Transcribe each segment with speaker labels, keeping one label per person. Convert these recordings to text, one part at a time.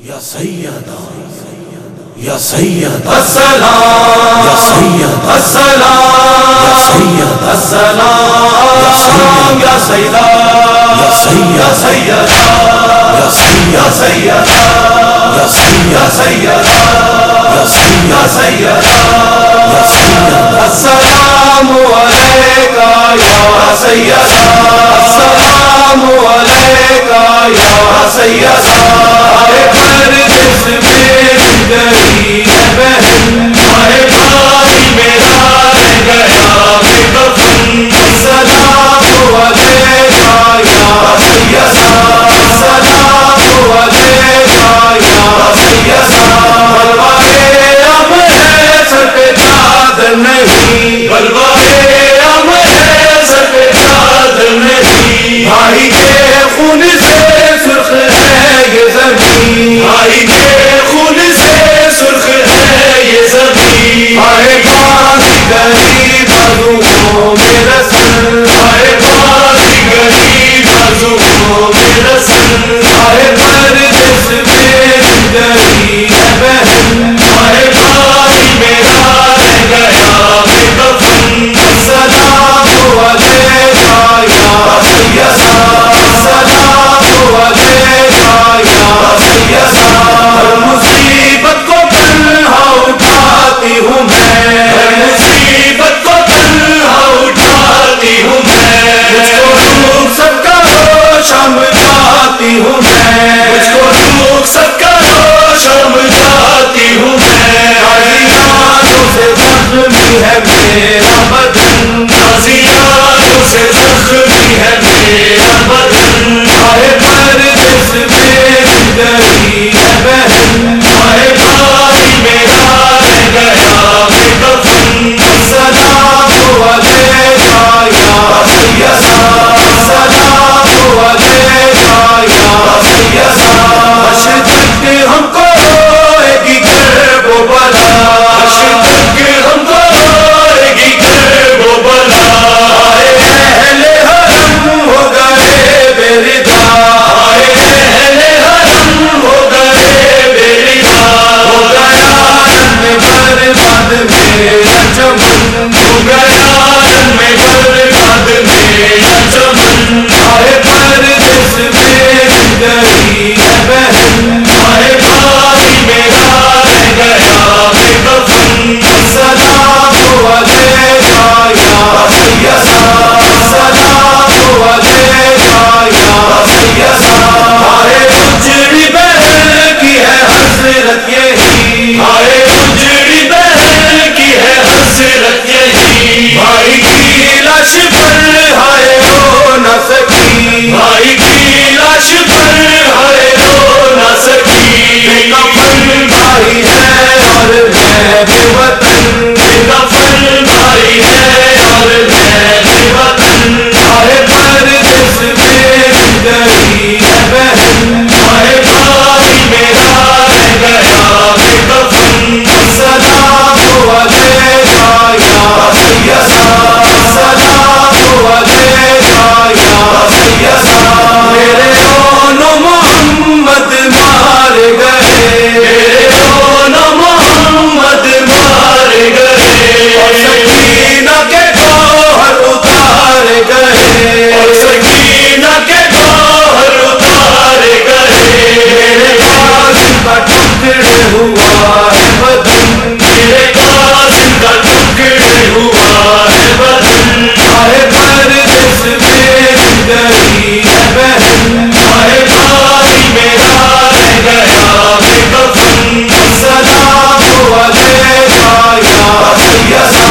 Speaker 1: یا سیدہ یا سید السلام یا سید السلام یا سید السلام یا سیدہ یا سید یا سیدہ یا سید یا سیدہ یا سید یا سیدہ یا سید یا سیدہ یا سید السلام علیکہ یا سیدہ السلام علیکہ یا سیدہ پردیس میں گئی ہے بہن ہمارے بھائی میرا رہ گیا بے کفن السلام علیکہ یا سیدہ السلام علیکہ یا سیدہ بلوائے ہم ہے سر پہ چادر نہیں بلوائے ہم ہے سر پہ چادر نہیں بھائی کے خون سے سرخ ہے یہ زمین بھائی کے خون سے سرخ ہے یہ زمین آئے باسی گئی بازوؤں میں رسن آئے باسی گئی بازوؤں میں رسن آئے پردیس میں گئی ہے بہن آئے بھائی میرا رہ گیا بے کفن السلام علیکہ یا سیدہ السلام علیکہ یا سیدہ ہر مصیبت کو تنہا اٹھاتی ہوں میں ہر مصیبت کو تنہا اٹھاتی ہوں میں مجھ کو دکھ سب کا روشن جاتی ہوں میں مجھ کو دکھ سب کا روشن جاتی ہوں میں غازیانوں سے زخمی ہے میرا بدن غازیانوں سے زخمی ہے میرا بدن آئے پردیس میں گئی ہے بہن آئے بھائی میرا رہ گیا بے کفن السلام علیکہ یا سیدہ السلام علیکہ یا سیدہ حشر تک ہم کو روئے گی کرب و بلا حشر تک ہم کو روئے گی کرب و بلا آئے اہل حرم ہو گئے بے رضا آئے اہل حرم ہو گئے بے رضا ہو گیا رن برباد میرا چمن ہو گیا رن برباد میرا چمن آئے پردیس میں گئی ہے بہن آئے بھائی میرا رہ گیا بے کفن السلام علیکہ یا سیدہ السلام علیکہ یا سیدہ آئے اجڑی بہن کی ہے حسرت یہی آئے اجڑی بہن کی ہے حسرت یہی بھائی کی لاش پر ہائے رو نہ سکی بھائی کی لاش پر ہائے رو نہ سکی بے کفن بھائی ہے اور میں بے وطن بے کفن بھائی ہے اور میں بے وطن آئے پردیس میں گئی ہے بہن آئے بھائی میرا رہ گیا بے کفن السلام علیکہ یا سیدہ السلام علیکہ یا سیدہ میرے دونوں محمد مارے گئے میرے دونوں محمد مارے گئے اور سکینہ کے گوہر اتارے گئے اور سکینہ کے گوہر اتارے گئے میرے قاسم کا ٹکڑے ہوا ہے بدن میرے قاسم کا ٹکڑے ہوا ہے بدن آئے پردیس میں گئی ہے بہن آئے بھائی میرا رہ گیا بے کفن السلام علیکہ یا سیدہ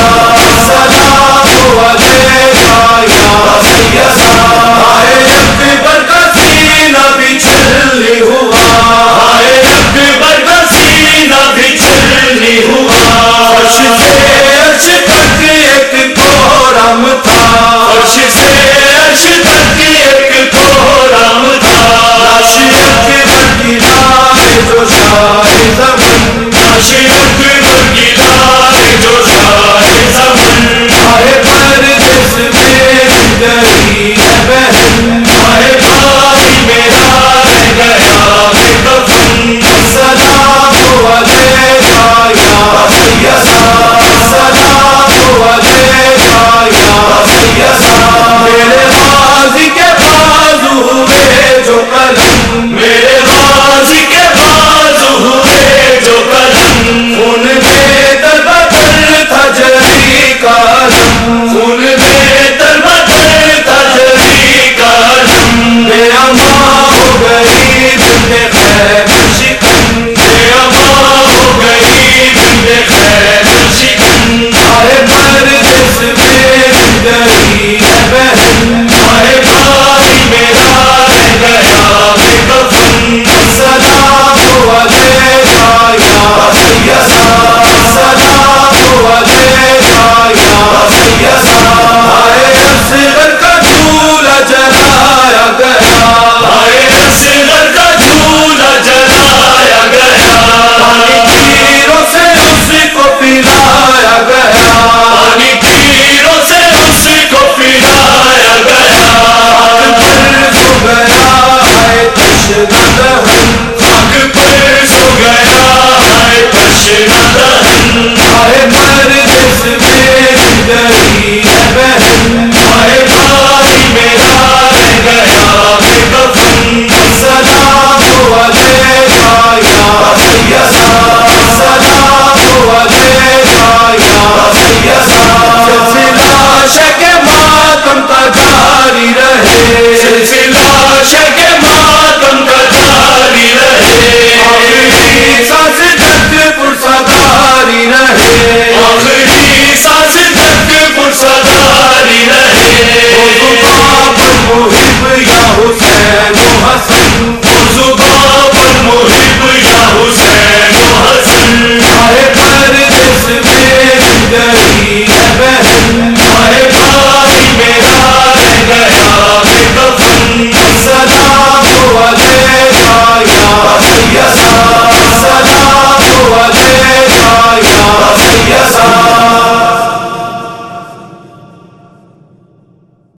Speaker 1: السلام علیکہ یا سیدہ آئے اکبر کا سینہ بھی چھلنی ہوا آئے اکبر کا سینہ بھی چھلنی ہوا فرش سے عرش تک ایک کورم تھا فرش سے عرش تک ایک کورم تھا لاش اکبر کی لائے جو شاہ زمن لاش